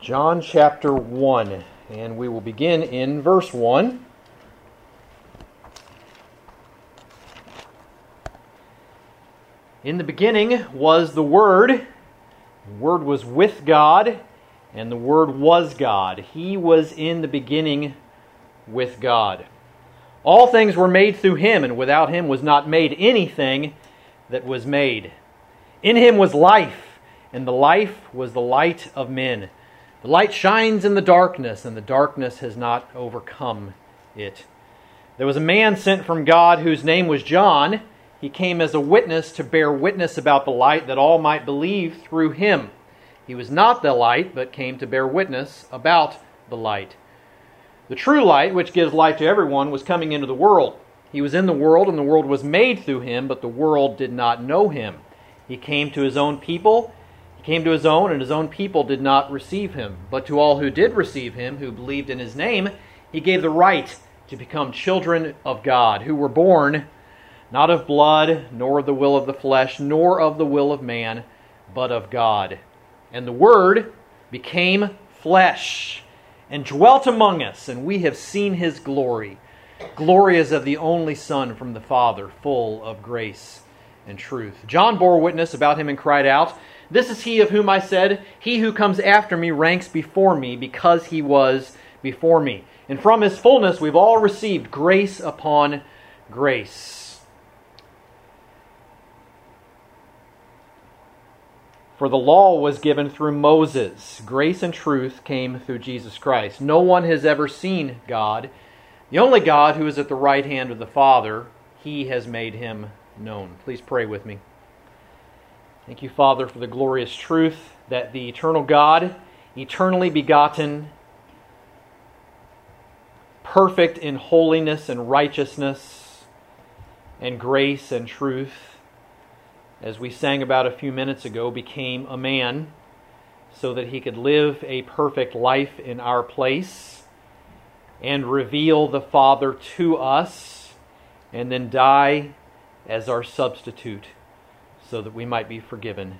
John chapter 1, and we will begin in verse 1. In the beginning was the Word was with God, and the Word was God. He was in the beginning with God. All things were made through Him, and without Him was not made anything that was made. In Him was life, and the life was the light of men. The light shines in the darkness, and the darkness has not overcome it. There was a man sent from God whose name was John. He came as a witness to bear witness about the light, that all might believe through him. He was not the light, but came to bear witness about the light. The true light, which gives light to everyone, was coming into the world. He was in the world, and the world was made through him, but the world did not know him. He came to his own people. He came to his own, and his own people did not receive him. But to all who did receive him, who believed in his name, he gave the right to become children of God, who were born not of blood, nor of the will of the flesh, nor of the will of man, but of God. And the Word became flesh and dwelt among us, and we have seen His glory. Glory as of the only Son from the Father, full of grace and truth. John bore witness about Him and cried out, "This is He of whom I said, He who comes after me ranks before me, because He was before me." And from His fullness we've all received grace upon grace. For the law was given through Moses. Grace and truth came through Jesus Christ. No one has ever seen God. The only God who is at the right hand of the Father, He has made Him known. Please pray with me. Thank you, Father, for the glorious truth that the eternal God, eternally begotten, perfect in holiness and righteousness and grace and truth, as we sang about a few minutes ago, became a man so that He could live a perfect life in our place and reveal the Father to us, and then die as our substitute so that we might be forgiven.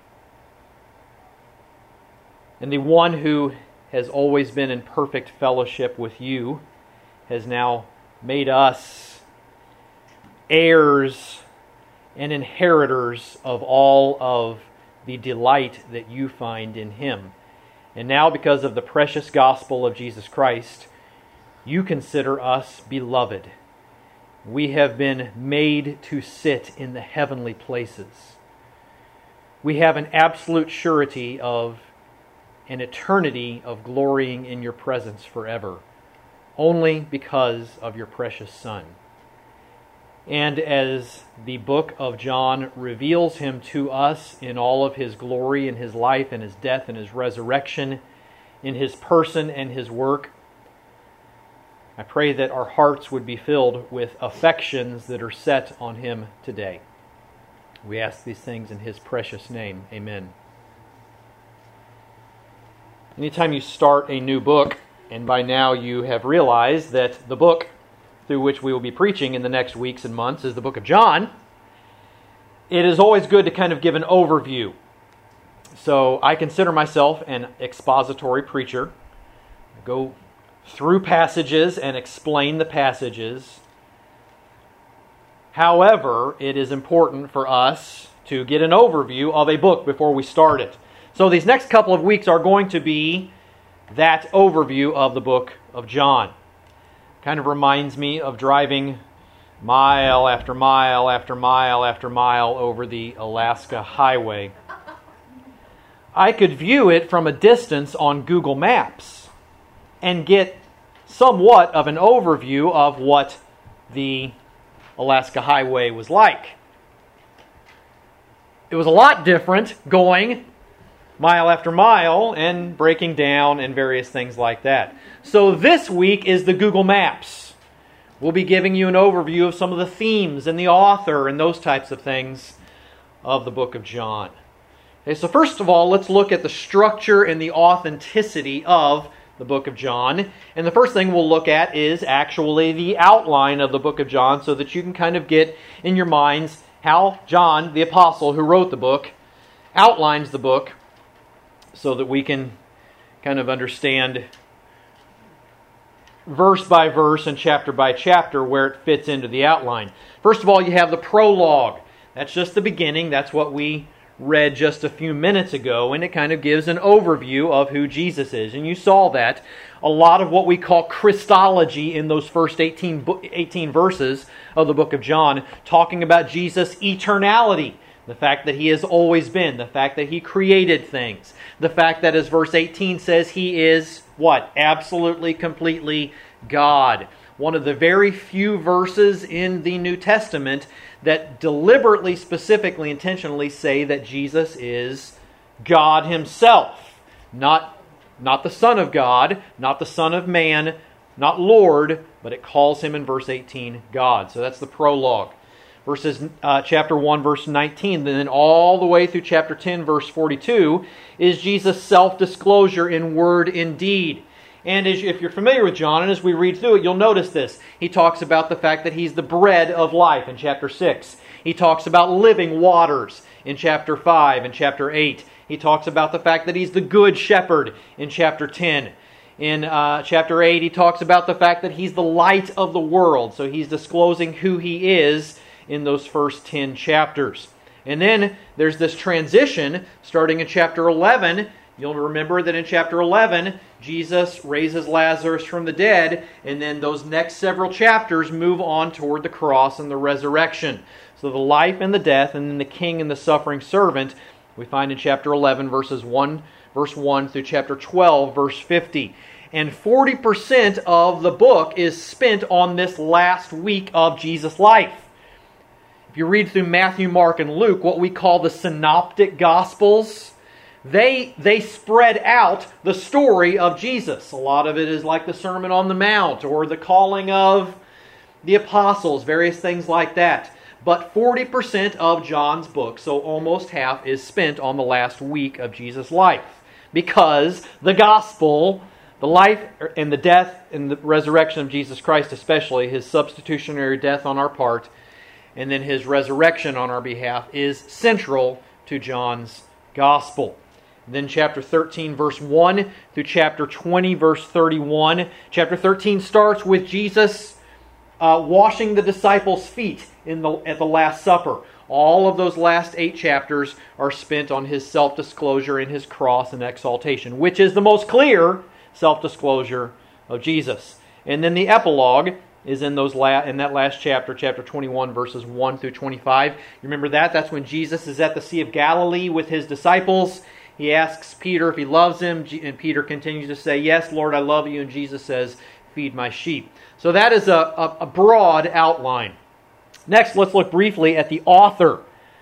And the one who has always been in perfect fellowship with you has now made us heirs and inheritors of all of the delight that you find in Him. And now, because of the precious gospel of Jesus Christ, you consider us beloved. We have been made to sit in the heavenly places. We have an absolute surety of an eternity of glorying in your presence forever, only because of your precious Son. And as the book of John reveals Him to us in all of His glory, in His life, and His death, and His resurrection, in His person and His work, I pray that our hearts would be filled with affections that are set on Him today. We ask these things in His precious name. Amen. Anytime you start a new book, and by now you have realized that the book through which we will be preaching in the next weeks and months is the book of John, it is always good to kind of give an overview. So I consider myself an expository preacher. I go through passages and explain the passages. However, it is important for us to get an overview of a book before we start it. So these next couple of weeks are going to be that overview of the book of John. Kind of reminds me of driving mile after mile after mile after mile over the Alaska Highway. I could view it from a distance on Google Maps and get somewhat of an overview of what the Alaska Highway was like. It was a lot different going mile after mile and breaking down and various things like that. So this week is the Google Maps. We'll be giving you an overview of some of the themes and the author and those types of things of the book of John. Okay, so first of all, let's look at the structure and the authenticity of the book of John. And the first thing we'll look at is actually the outline of the book of John, so that you can kind of get in your minds how John, the apostle who wrote the book, outlines the book, so that we can kind of understand verse by verse and chapter by chapter where it fits into the outline. First of all, you have the prologue. That's just the beginning. That's what we read just a few minutes ago, and it kind of gives an overview of who Jesus is. And you saw that a lot of what we call Christology in those first 18 verses of the book of John, talking about Jesus' eternality, the fact that He has always been, the fact that He created things, the fact that, as verse 18 says, He is what? Absolutely, completely God. One of the very few verses in the New Testament that deliberately, specifically, intentionally say that Jesus is God Himself. Not the Son of God, not the Son of Man, not Lord, but it calls Him in verse 18 God. So that's the prologue. Chapter 1, verse 19, then all the way through chapter 10, verse 42, is Jesus' self-disclosure in word and deed. And if you're familiar with John, and as we read through it, you'll notice this. He talks about the fact that He's the bread of life in chapter 6. He talks about living waters in chapter 5 and chapter 8. He talks about the fact that He's the good shepherd in chapter 10. In chapter 8, He talks about the fact that He's the light of the world. So He's disclosing who He is in those first 10 chapters. And then there's this transition starting in chapter 11. You'll remember that in chapter 11, Jesus raises Lazarus from the dead, and then those next several chapters move on toward the cross and the resurrection. So the life and the death, and then the king and the suffering servant, we find in chapter 11, verse 1 through chapter 12, verse 50. And 40% of the book is spent on this last week of Jesus' life. If you read through Matthew, Mark, and Luke, what we call the synoptic gospels, they spread out the story of Jesus. A lot of it is like the Sermon on the Mount or the calling of the apostles, various things like that. But 40% of John's book, so almost half, is spent on the last week of Jesus' life. Because the gospel, the life and the death and the resurrection of Jesus Christ, especially His substitutionary death on our part, and then His resurrection on our behalf, is central to John's gospel. Then chapter 13, verse 1 through chapter 20, verse 31. Chapter 13 starts with Jesus washing the disciples' feet at the Last Supper. All of those last 8 chapters are spent on His self-disclosure in His cross and exaltation, which is the most clear self-disclosure of Jesus. And then the epilogue is in that last chapter, chapter 21, verses 1 through 25. You remember that? That's when Jesus is at the Sea of Galilee with His disciples. He asks Peter if he loves him, and Peter continues to say, "Yes, Lord, I love you." And Jesus says, "Feed my sheep." So that is a broad outline. Next, let's look briefly at the author.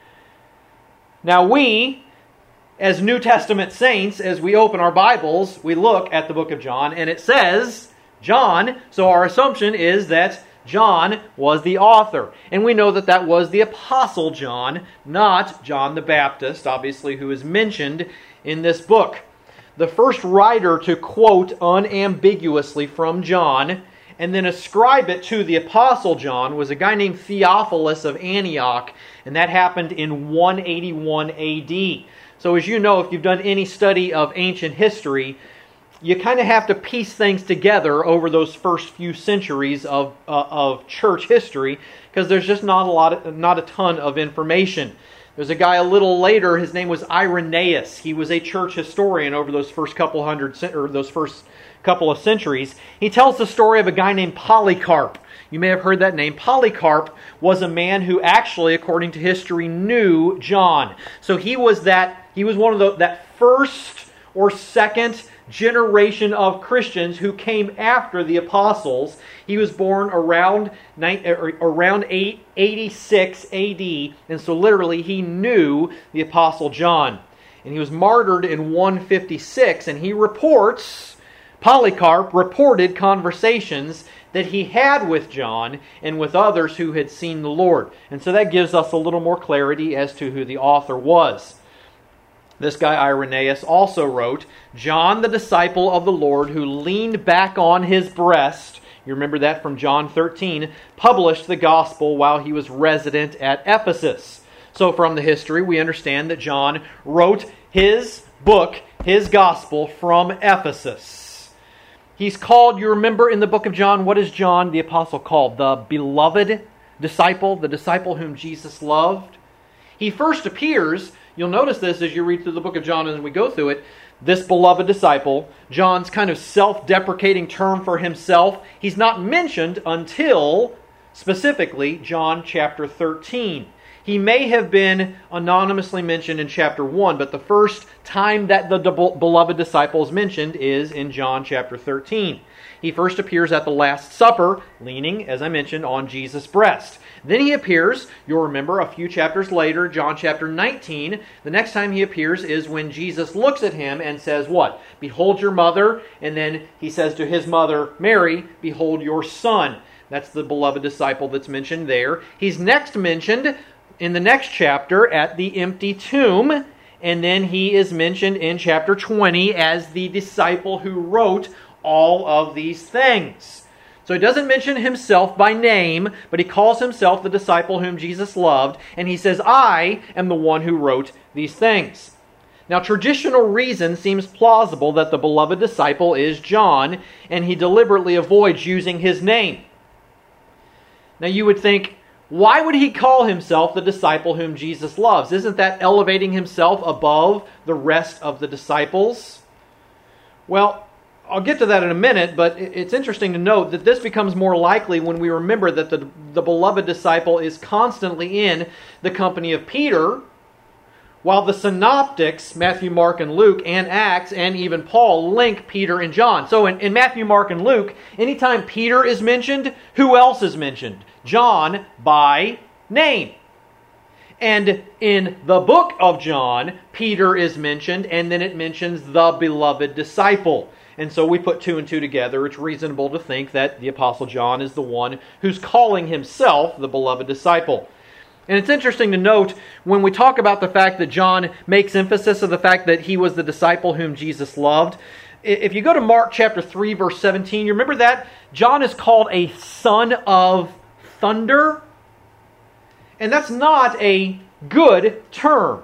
Now we, as New Testament saints, as we open our Bibles, we look at the book of John, and it says John, so our assumption is that John was the author. And we know that that was the Apostle John, not John the Baptist, obviously, who is mentioned in this book. The first writer to quote unambiguously from John and then ascribe it to the Apostle John was a guy named Theophilus of Antioch, and that happened in 181 AD. So as you know, if you've done any study of ancient history, you kind of have to piece things together over those first few centuries of church history, because there's just not a ton of information. There's a guy a little later. His name was Irenaeus. He was a church historian over those first couple of centuries. He tells the story of a guy named Polycarp. You may have heard that name. Polycarp was a man who actually, according to history, knew John. So he was one of that first or second generation of Christians who came after the apostles. He was born around 86 AD, and so literally he knew the Apostle John. And he was martyred in 156, and Polycarp reported conversations that he had with John and with others who had seen the Lord. And so that gives us a little more clarity as to who the author was. This guy Irenaeus also wrote, "John, the disciple of the Lord, who leaned back on his breast," you remember that from John 13, "published the gospel while he was resident at Ephesus." So from the history, we understand that John wrote his book, his gospel, from Ephesus. He's called, you remember in the book of John, what is John the apostle called? The beloved disciple, the disciple whom Jesus loved. He first appears, you'll notice this as you read through the book of John and we go through it, this beloved disciple, John's kind of self-deprecating term for himself, he's not mentioned until, specifically, John chapter 13. He may have been anonymously mentioned in chapter 1, but the first time that the beloved disciple is mentioned is in John chapter 13. He first appears at the Last Supper, leaning, as I mentioned, on Jesus' breast. Then he appears, you'll remember, a few chapters later, John chapter 19. The next time he appears is when Jesus looks at him and says, what? Behold your mother. And then he says to his mother, Mary, behold your son. That's the beloved disciple that's mentioned there. He's next mentioned in the next chapter at the empty tomb. And then he is mentioned in chapter 20 as the disciple who wrote all of these things. So he doesn't mention himself by name, but he calls himself the disciple whom Jesus loved, and he says, I am the one who wrote these things. Now, traditional reason seems plausible that the beloved disciple is John, and he deliberately avoids using his name. Now, you would think, why would he call himself the disciple whom Jesus loves? Isn't that elevating himself above the rest of the disciples? Well, I'll get to that in a minute, but it's interesting to note that this becomes more likely when we remember that the beloved disciple is constantly in the company of Peter, while the synoptics, Matthew, Mark, and Luke, and Acts, and even Paul, link Peter and John. So in Matthew, Mark, and Luke, anytime Peter is mentioned, who else is mentioned? John by name. And in the book of John, Peter is mentioned, and then it mentions the beloved disciple. And so we put two and two together. It's reasonable to think that the Apostle John is the one who's calling himself the beloved disciple. And it's interesting to note when we talk about the fact that John makes emphasis of the fact that he was the disciple whom Jesus loved. If you go to Mark chapter 3, verse 17, you remember that? John is called a son of thunder. And that's not a good term.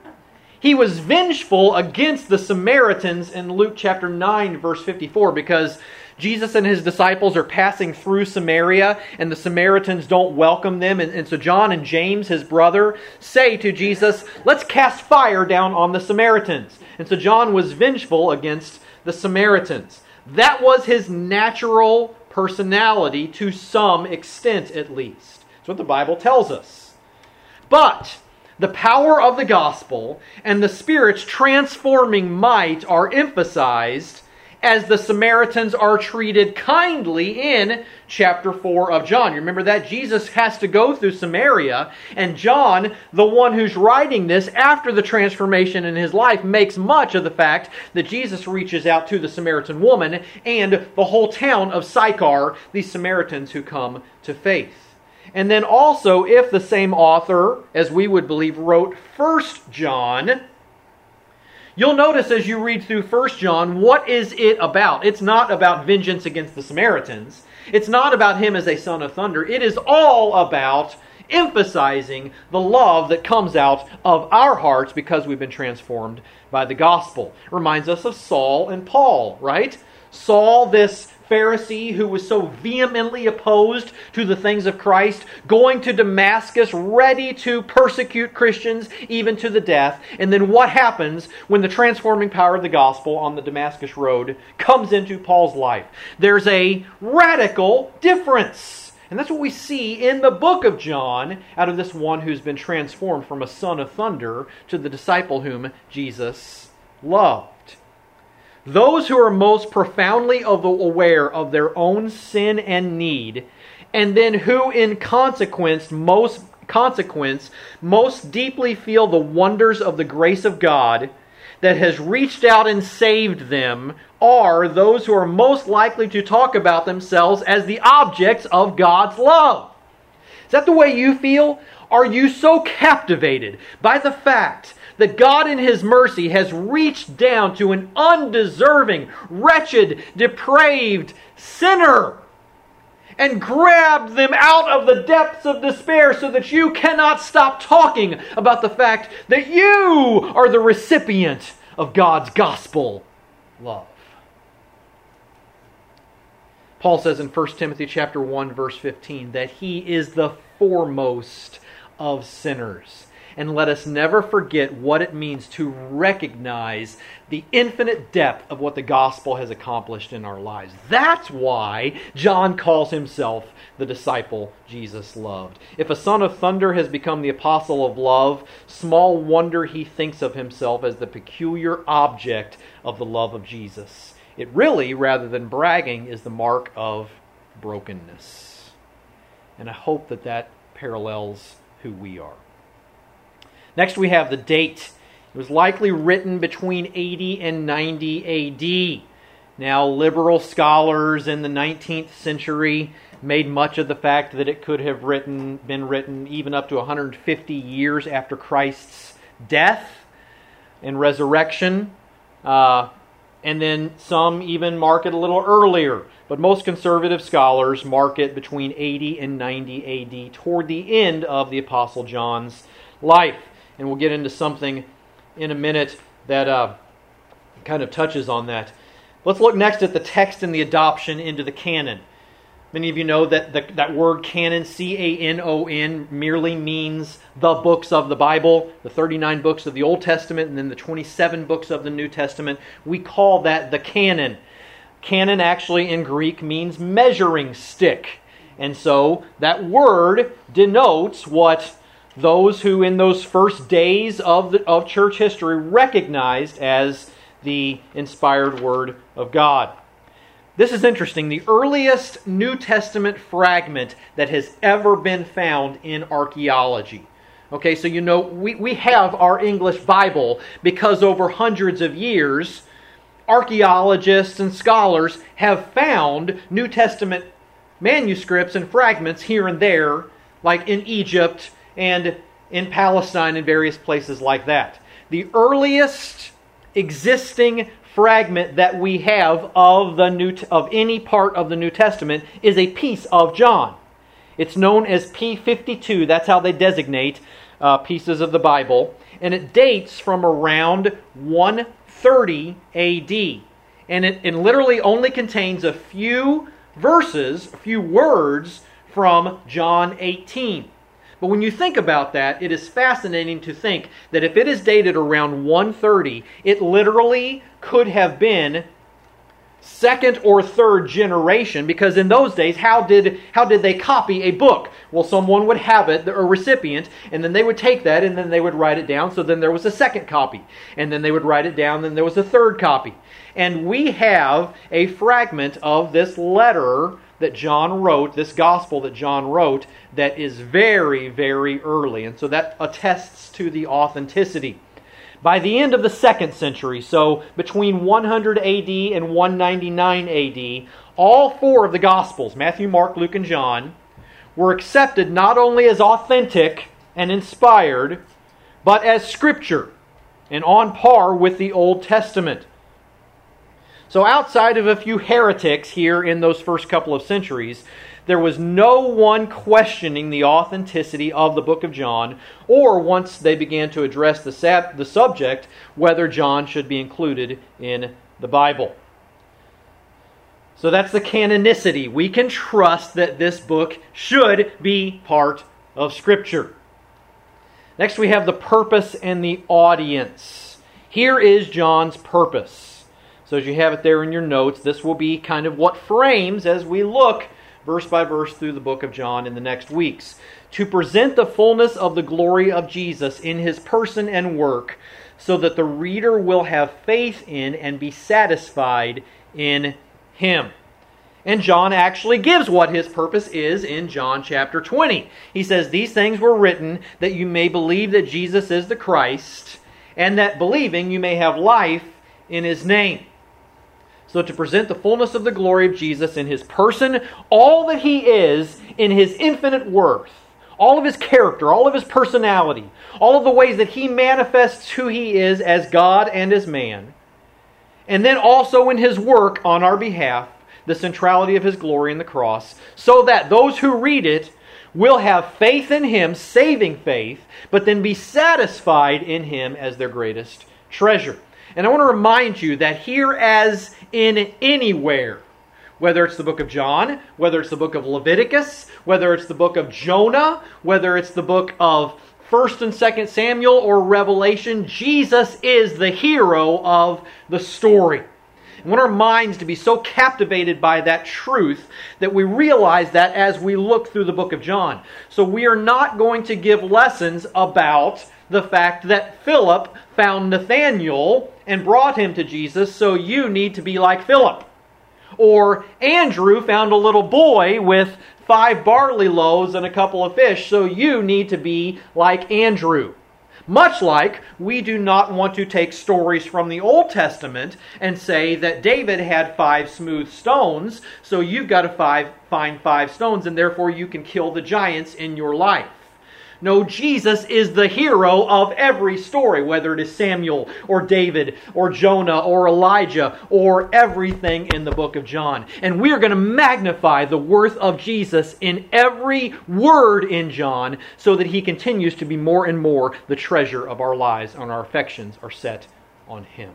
He was vengeful against the Samaritans in Luke chapter 9, verse 54, because Jesus and his disciples are passing through Samaria, and the Samaritans don't welcome them. And so John and James, his brother, say to Jesus, let's cast fire down on the Samaritans. And so John was vengeful against the Samaritans. That was his natural personality to some extent, at least. That's what the Bible tells us. But the power of the gospel and the Spirit's transforming might are emphasized as the Samaritans are treated kindly in chapter 4 of John. You remember that? Jesus has to go through Samaria, and John, the one who's writing this after the transformation in his life, makes much of the fact that Jesus reaches out to the Samaritan woman and the whole town of Sychar, these Samaritans who come to faith. And then also, if the same author, as we would believe, wrote 1 John, you'll notice as you read through 1 John, what is it about? It's not about vengeance against the Samaritans. It's not about him as a son of thunder. It is all about emphasizing the love that comes out of our hearts because we've been transformed by the gospel. It reminds us of Saul and Paul, right? Saul, this Pharisee who was so vehemently opposed to the things of Christ, going to Damascus, ready to persecute Christians even to the death. And then what happens when the transforming power of the gospel on the Damascus road comes into Paul's life? There's a radical difference. And that's what we see in the book of John out of this one who's been transformed from a son of thunder to the disciple whom Jesus loved. Those who are most profoundly aware of their own sin and need, and then who in consequence most deeply feel the wonders of the grace of God that has reached out and saved them, are those who are most likely to talk about themselves as the objects of God's love. Is that the way you feel? Are you so captivated by the fact that God in His mercy has reached down to an undeserving, wretched, depraved sinner and grabbed them out of the depths of despair so that you cannot stop talking about the fact that you are the recipient of God's gospel love. Paul says in 1 Timothy chapter 1, verse 15, that he is the foremost of sinners. And let us never forget what it means to recognize the infinite depth of what the gospel has accomplished in our lives. That's why John calls himself the disciple Jesus loved. If a son of thunder has become the apostle of love, small wonder he thinks of himself as the peculiar object of the love of Jesus. It really, rather than bragging, is the mark of brokenness. And I hope that that parallels who we are. Next we have the date. It was likely written between 80 and 90 A.D. Now, liberal scholars in the 19th century made much of the fact that it could have been written even up to 150 years after Christ's death and resurrection. And then some even mark it a little earlier. But most conservative scholars mark it between 80 and 90 A.D. toward the end of the Apostle John's life. And we'll get into something in a minute that kind of touches on that. Let's look next at the text and the adoption into the canon. Many of you know that that word canon, C-A-N-O-N, merely means the books of the Bible, the 39 books of the Old Testament, and then the 27 books of the New Testament. We call that the canon. Canon actually in Greek means measuring stick. And so that word denotes what those who in those first days of church history recognized as the inspired Word of God. This is interesting. The earliest New Testament fragment that has ever been found in archaeology. Okay, so you know, we have our English Bible because over hundreds of years, archaeologists and scholars have found New Testament manuscripts and fragments here and there, like in Egypt and in Palestine and various places like that. The earliest existing fragment that we have of any part of the New Testament is a piece of John. It's known as P52. That's how they designate pieces of the Bible. And it dates from around 130 A.D. And it literally only contains a few verses, a few words from John 18. But when you think about that, it is fascinating to think that if it is dated around 130, it literally could have been second or third generation, because in those days, how did they copy a book? Well, someone would have it, a recipient, and then they would take that and then they would write it down. So then there was a second copy, and then they would write it down, and then there was a third copy. And we have a fragment of this letter that John wrote, this gospel that John wrote, that is very, very early. And so that attests to the authenticity. By the end of the 2nd century, so between 100 AD and 199 AD, all four of the Gospels, Matthew, Mark, Luke, and John, were accepted not only as authentic and inspired, but as Scripture and on par with the Old Testament. So outside of a few heretics here in those first couple of centuries, there was no one questioning the authenticity of the book of John, or once they began to address the subject, whether John should be included in the Bible. So that's the canonicity. We can trust that this book should be part of Scripture. Next we have the purpose and the audience. Here is John's purpose. So as you have it there in your notes, this will be kind of what frames as we look verse by verse through the book of John in the next weeks. To present the fullness of the glory of Jesus in His person and work, so that the reader will have faith in and be satisfied in Him. And John actually gives what his purpose is in John chapter 20. He says, "These things were written that you may believe that Jesus is the Christ, and that believing you may have life in His name." So to present the fullness of the glory of Jesus in His person, all that He is in His infinite worth, all of His character, all of His personality, all of the ways that He manifests who He is as God and as man, and then also in His work on our behalf, the centrality of His glory in the cross, so that those who read it will have faith in Him, saving faith, but then be satisfied in Him as their greatest treasure. And I want to remind you that here as in anywhere, whether it's the book of John, whether it's the book of Leviticus, whether it's the book of Jonah, whether it's the book of 1st and 2nd Samuel or Revelation, Jesus is the hero of the story. I want our minds to be so captivated by that truth that we realize that as we look through the book of John. So we are not going to give lessons about the fact that Philip found Nathanael and brought him to Jesus, so you need to be like Philip. Or Andrew found a little boy with 5 barley loaves and a couple of fish, so you need to be like Andrew. Much like we do not want to take stories from the Old Testament and say that David had 5 smooth stones, so you've got to find 5 stones and therefore you can kill the giants in your life. No, Jesus is the hero of every story, whether it is Samuel or David or Jonah or Elijah or everything in the book of John. And we are going to magnify the worth of Jesus in every word in John so that he continues to be more and more the treasure of our lives and our affections are set on him.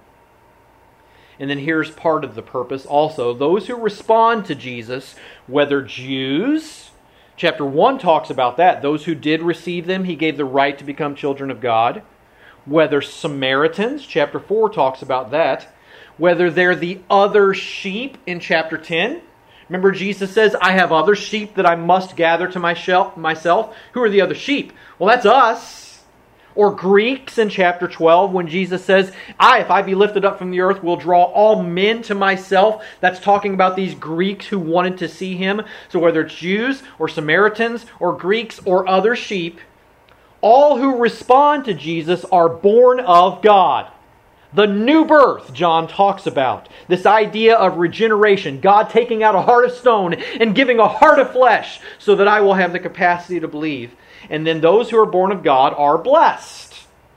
And then here's part of the purpose also. Those who respond to Jesus, whether Jews... Chapter 1 talks about that. Those who did receive them, he gave the right to become children of God. Whether Samaritans, chapter 4 talks about that. Whether they're the other sheep in chapter 10. Remember Jesus says, I have other sheep that I must gather to myself. Who are the other sheep? Well, that's us. Or Greeks in chapter 12 when Jesus says, if I be lifted up from the earth, will draw all men to myself. That's talking about these Greeks who wanted to see him. So whether it's Jews or Samaritans or Greeks or other sheep, all who respond to Jesus are born of God. The new birth John talks about. This idea of regeneration. God taking out a heart of stone and giving a heart of flesh so that I will have the capacity to believe. And then those who are born of God are blessed.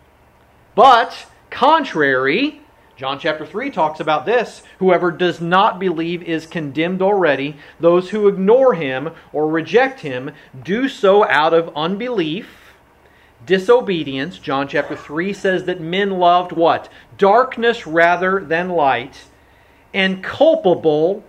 But, contrary, John chapter 3 talks about this. Whoever does not believe is condemned already. Those who ignore him or reject him do so out of unbelief, disobedience. John chapter 3 says that men loved what? Darkness rather than light, and culpable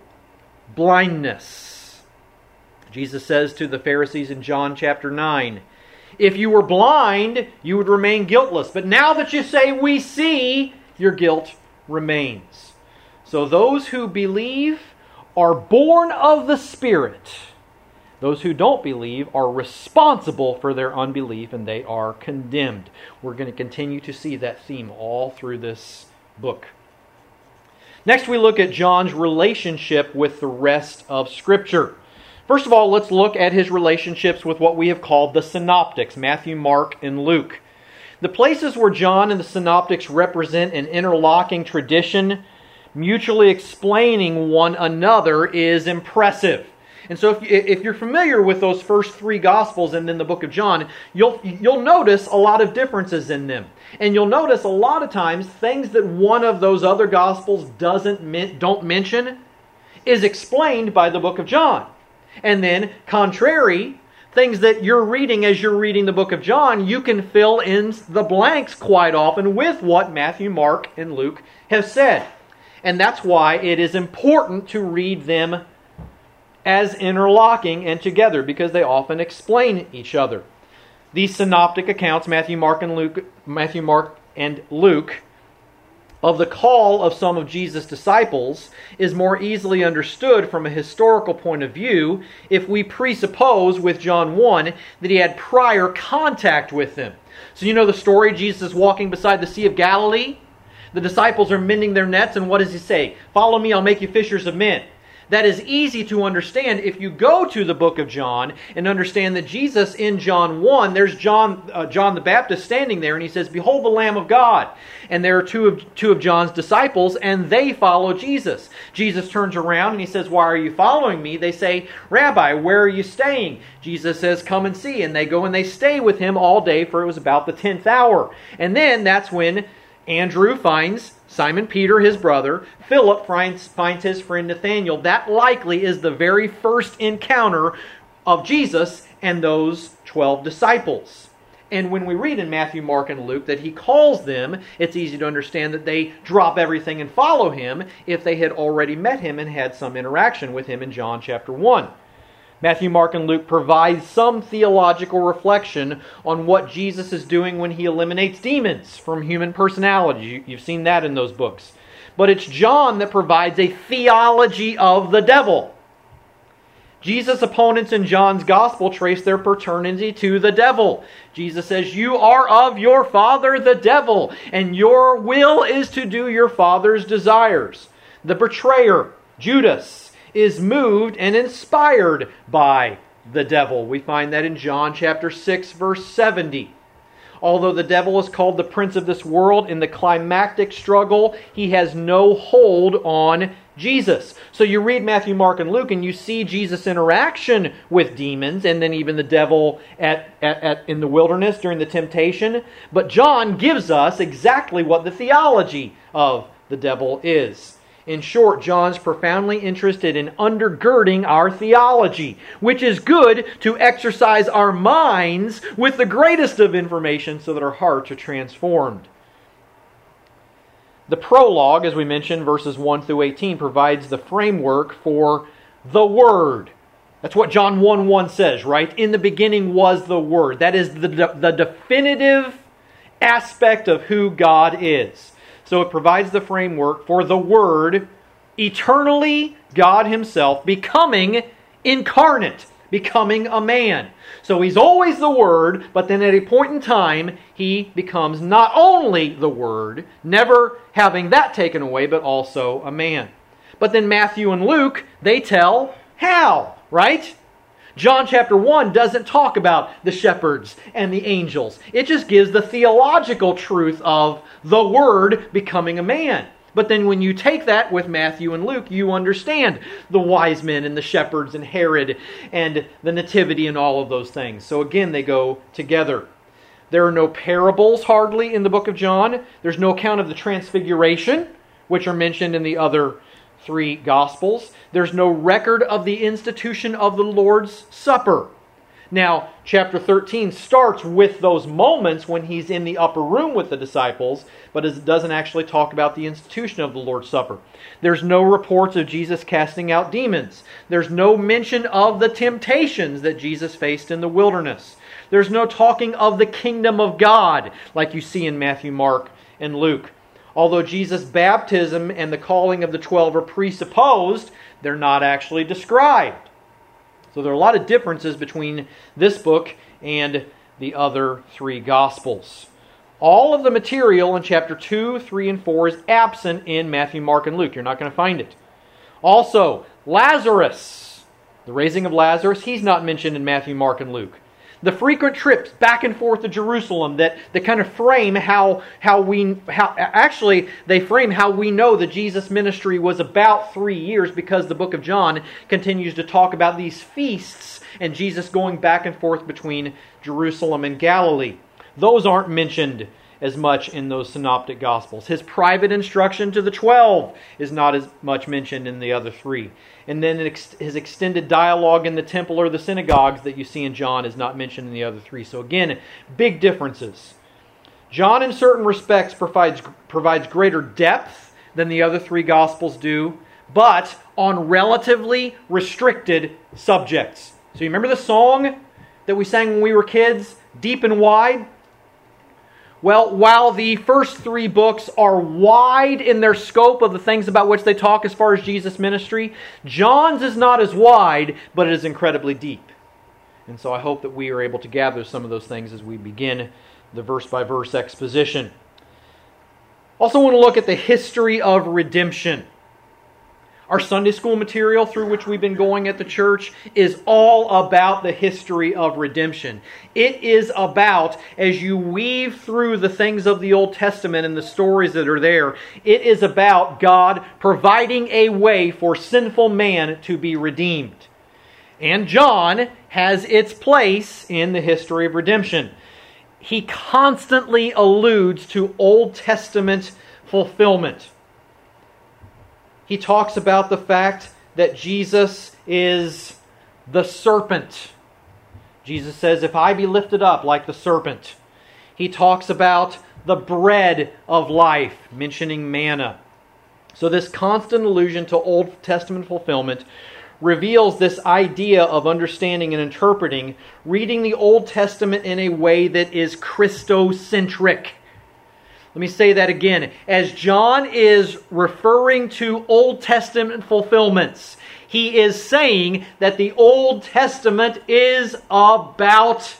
blindness. Jesus says to the Pharisees in John chapter 9, if you were blind, you would remain guiltless. But now that you say we see, your guilt remains. So those who believe are born of the Spirit. Those who don't believe are responsible for their unbelief and they are condemned. We're going to continue to see that theme all through this book. Next we look at John's relationship with the rest of Scripture. First of all, let's look at his relationships with what we have called the synoptics, Matthew, Mark, and Luke. The places where John and the synoptics represent an interlocking tradition, mutually explaining one another, is impressive. And so if you're familiar with those first 3 Gospels and then the book of John, you'll notice a lot of differences in them. And you'll notice a lot of times things that one of those other Gospels don't mention is explained by the book of John. And then, contrary, things that you're reading as you're reading the book of John, you can fill in the blanks quite often with what Matthew, Mark, and Luke have said. And that's why it is important to read them as interlocking and together, because they often explain each other. These synoptic accounts, Matthew, Mark, and Luke, of the call of some of Jesus' disciples is more easily understood from a historical point of view if we presuppose with John 1 that he had prior contact with them. So you know the story, Jesus is walking beside the Sea of Galilee. The disciples are mending their nets, and what does he say? Follow me, I'll make you fishers of men. That is easy to understand if you go to the book of John and understand that Jesus in John 1, there's John the Baptist standing there and he says, behold the Lamb of God. And there are two of John's disciples and they follow Jesus. Jesus turns around and he says, why are you following me? They say, Rabbi, where are you staying? Jesus says, come and see. And they go and they stay with him all day, for it was about the 10th hour. And then that's when Andrew finds Simon Peter, his brother. Philip finds his friend Nathanael. That likely is the very first encounter of Jesus and those 12 disciples. And when we read in Matthew, Mark, and Luke that he calls them, it's easy to understand that they drop everything and follow him if they had already met him and had some interaction with him in John chapter 1. Matthew, Mark, and Luke provide some theological reflection on what Jesus is doing when he eliminates demons from human personality. You've seen that in those books. But it's John that provides a theology of the devil. Jesus' opponents in John's gospel trace their paternity to the devil. Jesus says, "You are of your father the devil, and your will is to do your father's desires." The betrayer, Judas, is moved and inspired by the devil. We find that in John chapter 6, verse 70. Although the devil is called the prince of this world, in the climactic struggle, he has no hold on Jesus. So you read Matthew, Mark, and Luke, and you see Jesus' interaction with demons, and then even the devil in the wilderness during the temptation. But John gives us exactly what the theology of the devil is. In short, John's profoundly interested in undergirding our theology, which is good to exercise our minds with the greatest of information so that our hearts are transformed. The prologue, as we mentioned, verses 1 through 18, provides the framework for the Word. That's what John 1:1 says, right? In the beginning was the Word. That is the definitive aspect of who God is. So it provides the framework for the Word, eternally God Himself, becoming incarnate, becoming a man. So He's always the Word, but then at a point in time, He becomes not only the Word, never having that taken away, but also a man. But then Matthew and Luke, they tell how, right? John chapter 1 doesn't talk about the shepherds and the angels. It just gives the theological truth of the Word becoming a man. But then when you take that with Matthew and Luke, you understand the wise men and the shepherds and Herod and the nativity and all of those things. So again, they go together. There are no parables hardly in the book of John. There's no account of the transfiguration, which are mentioned in the other 3 Gospels. There's no record of the institution of the Lord's Supper. Now, chapter 13 starts with those moments when He's in the upper room with the disciples, but it doesn't actually talk about the institution of the Lord's Supper. There's no reports of Jesus casting out demons. There's no mention of the temptations that Jesus faced in the wilderness. There's no talking of the kingdom of God like you see in Matthew, Mark, and Luke. Although Jesus' baptism and the calling of the 12 are presupposed, they're not actually described. So there are a lot of differences between this book and the other 3 Gospels. All of the material in chapter 2, 3, and 4 is absent in Matthew, Mark, and Luke. You're not going to find it. Also, Lazarus, the raising of Lazarus, he's not mentioned in Matthew, Mark, and Luke. The frequent trips back and forth to Jerusalem that kind of frame how we know that Jesus' ministry was about 3 years, because the book of John continues to talk about these feasts and Jesus going back and forth between Jerusalem and Galilee. Those aren't mentioned as much in those synoptic Gospels. His private instruction to the 12 is not as much mentioned in the other 3. And then his extended dialogue in the temple or the synagogues that you see in John is not mentioned in the other 3. So again, big differences. John in certain respects provides greater depth than the other 3 Gospels do, but on relatively restricted subjects. So you remember the song that we sang when we were kids, Deep and Wide? Well, while the first 3 books are wide in their scope of the things about which they talk as far as Jesus' ministry, John's is not as wide, but it is incredibly deep. And so I hope that we are able to gather some of those things as we begin the verse-by-verse exposition. Also want to look at the history of redemption. Our Sunday school material through which we've been going at the church is all about the history of redemption. It is about, as you weave through the things of the Old Testament and the stories that are there, it is about God providing a way for sinful man to be redeemed. And John has its place in the history of redemption. He constantly alludes to Old Testament fulfillment. He talks about the fact that Jesus is the serpent. Jesus says, if I be lifted up like the serpent, he talks about the bread of life, mentioning manna. So this constant allusion to Old Testament fulfillment reveals this idea of understanding and interpreting, reading the Old Testament in a way that is Christocentric. Let me say that again. As John is referring to Old Testament fulfillments, he is saying that the Old Testament is about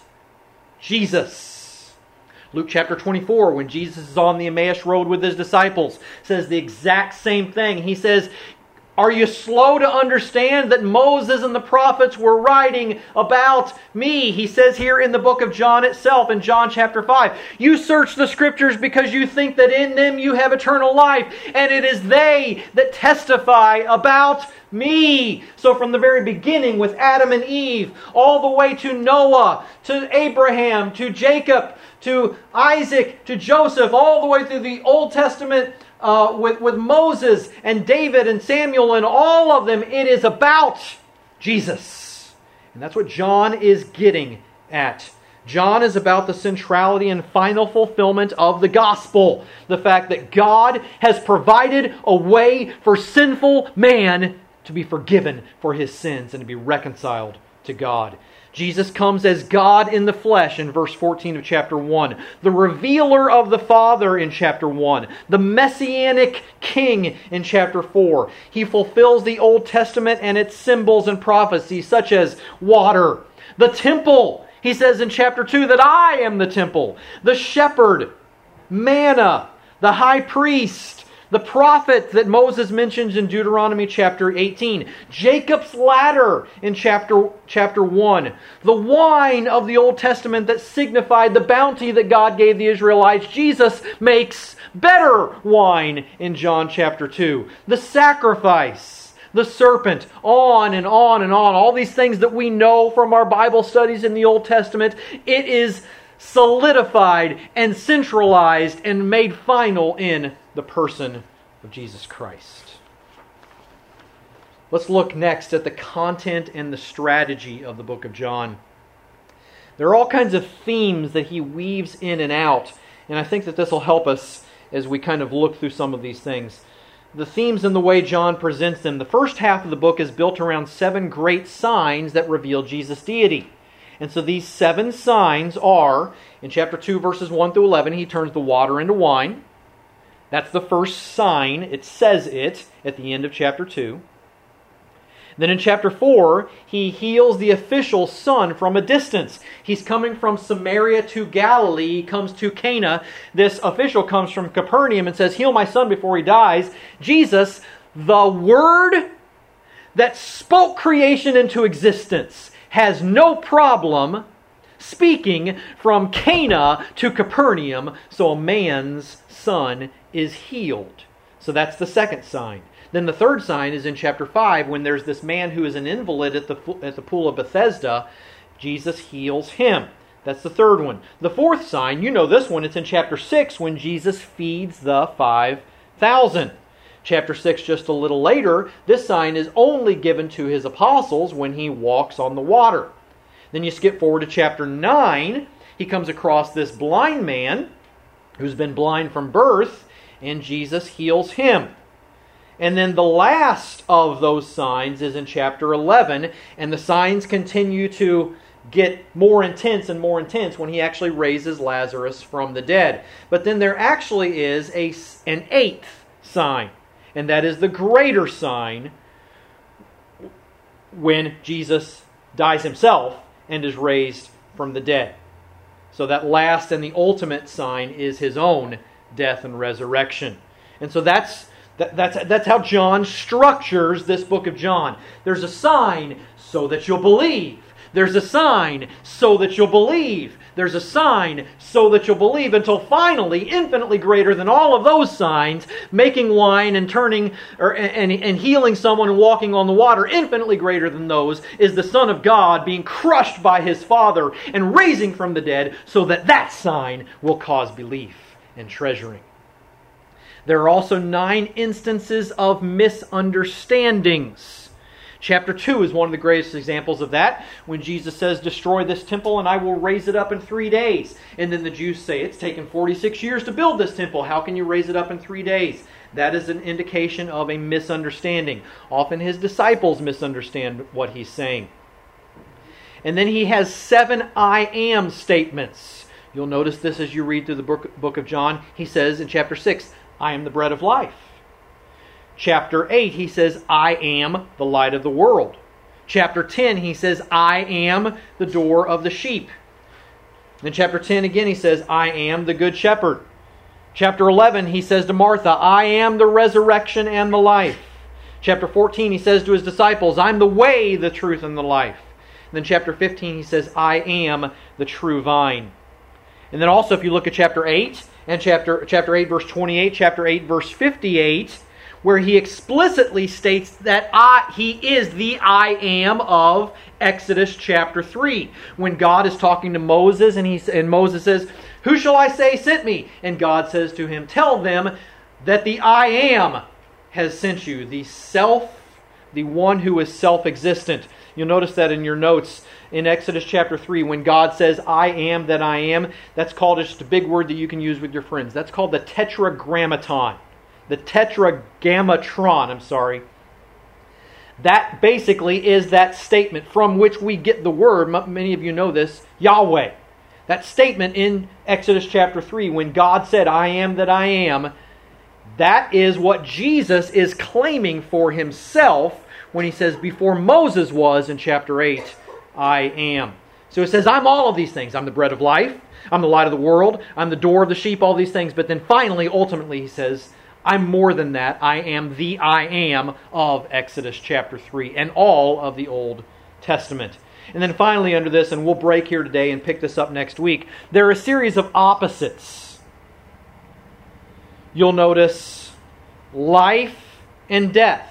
Jesus. Luke chapter 24, when Jesus is on the Emmaus Road with his disciples, says the exact same thing. He says, "Are you slow to understand that Moses and the prophets were writing about me?" He says here in the book of John itself, in John chapter 5, "You search the Scriptures because you think that in them you have eternal life, and it is they that testify about me." So from the very beginning with Adam and Eve, all the way to Noah, to Abraham, to Jacob, to Isaac, to Joseph, all the way through the Old Testament with Moses and David and Samuel and all of them, it is about Jesus. And that's what John is getting at. John is about the centrality and final fulfillment of the gospel. The fact that God has provided a way for sinful man to be forgiven for his sins and to be reconciled to God. Jesus comes as God in the flesh in verse 14 of chapter 1. The revealer of the Father in chapter 1. The Messianic King in chapter 4. He fulfills the Old Testament and its symbols and prophecies such as water. The temple. He says in chapter 2 that I am the temple. The shepherd. Manna. The high priest. The prophet that Moses mentions in Deuteronomy chapter 18. Jacob's ladder in chapter 1. The wine of the Old Testament that signified the bounty that God gave the Israelites. Jesus makes better wine in John chapter 2. The sacrifice. The serpent. On and on and on. All these things that we know from our Bible studies in the Old Testament. It is solidified and centralized and made final in the person of Jesus Christ. Let's look next at the content and the strategy of the book of John. There are all kinds of themes that he weaves in and out, and I think that this will help us as we kind of look through some of these things. The themes and the way John presents them. The first half of the book is built around 7 great signs that reveal Jesus' deity. And so these 7 signs are, in chapter 2, verses 1 through 11, he turns the water into wine. That's the first sign. It says it at the end of chapter 2. Then in chapter 4, he heals the official's son from a distance. He's coming from Samaria to Galilee. He comes to Cana. This official comes from Capernaum and says, "Heal my son before he dies." Jesus, the Word that spoke creation into existence, has no problem speaking from Cana to Capernaum, so a man's son is healed. So that's the second sign. Then the third sign is in chapter 5 when there's this man who is an invalid at the pool of Bethesda. Jesus heals him. That's the third one. The fourth sign, you know this one, it's in chapter 6 when Jesus feeds the 5,000. Chapter 6, just a little later, this sign is only given to his apostles when he walks on the water. Then you skip forward to chapter 9. He comes across this blind man who's been blind from birth, and Jesus heals him. And then the last of those signs is in chapter 11, and the signs continue to get more intense and more intense when he actually raises Lazarus from the dead. But then there actually is an 8th sign, and that is the greater sign when Jesus dies himself and is raised from the dead. So that last and the ultimate sign is his own death and resurrection. And so that's how John structures this book of John. There's a sign so that you'll believe. There's a sign so that you'll believe. There's a sign so that you'll believe, until finally, infinitely greater than all of those signs, making wine and turning and healing someone and walking on the water, infinitely greater than those, is the Son of God being crushed by His Father and raising from the dead, so that that sign will cause belief and treasuring. There are also 9 instances of misunderstandings. Chapter 2 is one of the greatest examples of that, when Jesus says, destroy this temple and I will raise it up in 3 days. And then the Jews say, it's taken 46 years to build this temple. How can you raise it up in 3 days? That is an indication of a misunderstanding. Often his disciples misunderstand what he's saying. And then he has 7 I am statements. You'll notice this as you read through the book of John. He says in chapter 6, I am the bread of life. Chapter 8, he says, I am the light of the world. Chapter 10, he says, I am the door of the sheep. Then chapter 10 again, he says, I am the good shepherd. Chapter 11, he says to Martha, I am the resurrection and the life. Chapter 14, he says to his disciples, I'm the way, the truth, and the life. And then chapter 15, he says, I am the true vine. And then also, if you look at chapter 8, and chapter 8, verse 28, chapter 8, verse 58, where he explicitly states that he is the I am of Exodus chapter 3. When God is talking to Moses, and Moses says, who shall I say sent me? And God says to him, tell them that the I am has sent you, the one who is self-existent. You'll notice that in your notes in Exodus chapter 3, when God says, I am that I am, that's called, it's just a big word that you can use with your friends. That's called the tetragrammaton. The tetragrammatron, That basically is that statement from which we get the word, many of you know this, Yahweh. That statement in Exodus chapter 3, when God said, I am that I am, that is what Jesus is claiming for himself when he says, before Moses was, in chapter 8, I am. So it says, I'm all of these things. I'm the bread of life. I'm the light of the world. I'm the door of the sheep, all these things. But then finally, ultimately, he says, I'm more than that. I am the I am of Exodus chapter 3 and all of the Old Testament. And then finally under this, and we'll break here today and pick this up next week, there are a series of opposites. You'll notice life and death.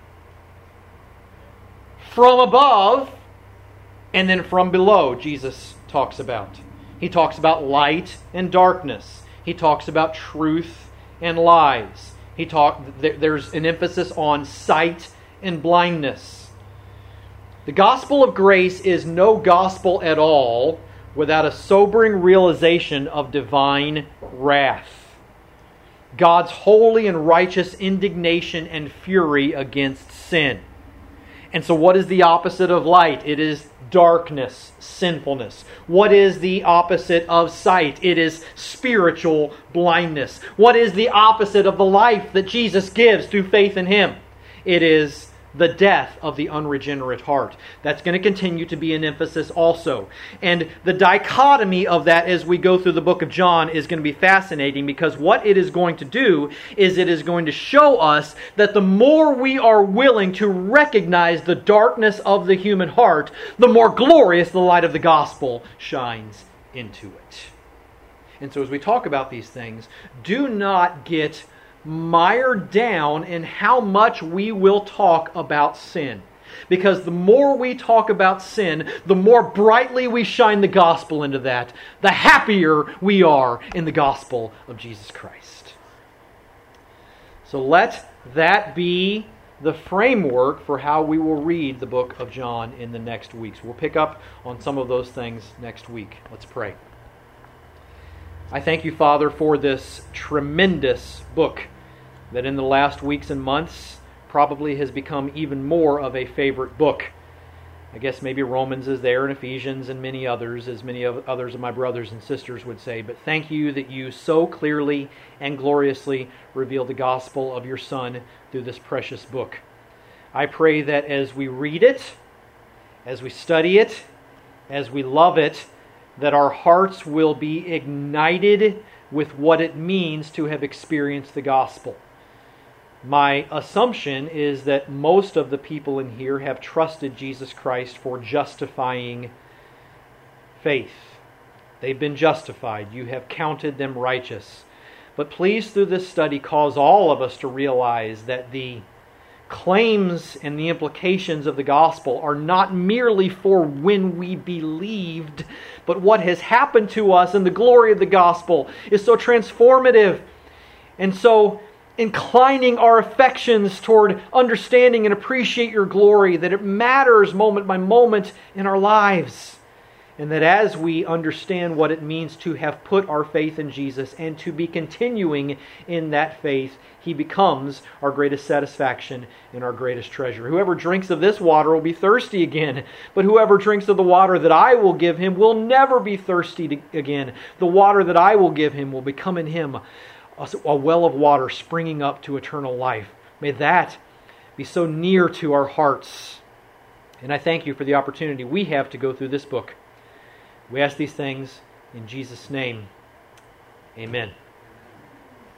From above and then from below, Jesus talks about. He talks about light and darkness. He talks about truth and lies. There's an emphasis on sight and blindness. The gospel of grace is no gospel at all without a sobering realization of divine wrath. God's holy and righteous indignation and fury against sin. And so what is the opposite of light? It is darkness, sinfulness. What is the opposite of sight? It is spiritual blindness. What is the opposite of the life that Jesus gives through faith in Him? It is the death of the unregenerate heart. That's going to continue to be an emphasis also. And the dichotomy of that as we go through the book of John is going to be fascinating, because what it is going to do is it is going to show us that the more we are willing to recognize the darkness of the human heart, the more glorious the light of the gospel shines into it. And so as we talk about these things, do not get mired down in how much we will talk about sin. Because the more we talk about sin, the more brightly we shine the gospel into that, the happier we are in the gospel of Jesus Christ. So let that be the framework for how we will read the book of John in the next weeks. We'll pick up on some of those things next week. Let's pray. I thank you, Father, for this tremendous book that in the last weeks and months probably has become even more of a favorite book. I guess maybe Romans is there, and Ephesians, and many others, as many of others of my brothers and sisters would say. But thank you that you so clearly and gloriously reveal the gospel of your Son through this precious book. I pray that as we read it, as we study it, as we love it, that our hearts will be ignited with what it means to have experienced the gospel. My assumption is that most of the people in here have trusted Jesus Christ for justifying faith. They've been justified. You have counted them righteous. But please, through this study, cause all of us to realize that the claims and the implications of the gospel are not merely for when we believed, but what has happened to us, and the glory of the gospel is so transformative. And so inclining our affections toward understanding and appreciate your glory, that it matters moment by moment in our lives. And that as we understand what it means to have put our faith in Jesus and to be continuing in that faith, He becomes our greatest satisfaction and our greatest treasure. Whoever drinks of this water will be thirsty again, but whoever drinks of the water that I will give him will never be thirsty again. The water that I will give him will become in him a well of water springing up to eternal life. May that be so near to our hearts. And I thank you for the opportunity we have to go through this book. We ask these things in Jesus' name. Amen.